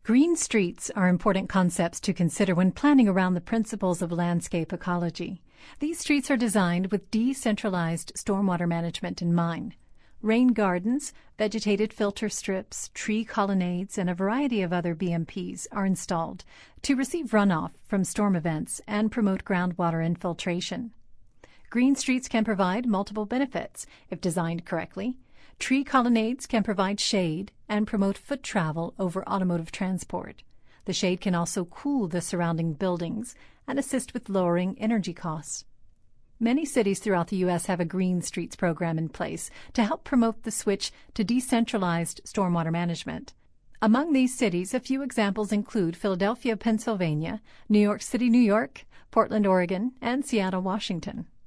Green streets are important concepts to consider when planning around the principles of landscape ecology. These streets are designed with decentralized stormwater management in mind. Rain gardens, vegetated filter strips, tree colonnades, and a variety of other BMPs are installed to receive runoff from storm events and promote groundwater infiltration. Green streets can provide multiple benefits if designed correctly. Tree colonnades can provide shade and promote foot travel over automotive transport. The shade can also cool the surrounding buildings and assist with lowering energy costs. Many cities throughout the U.S. have a Green Streets program in place to help promote the switch to decentralized stormwater management. Among these cities, a few examples include Philadelphia, Pennsylvania, New York City, New York, Portland, Oregon, and Seattle, Washington.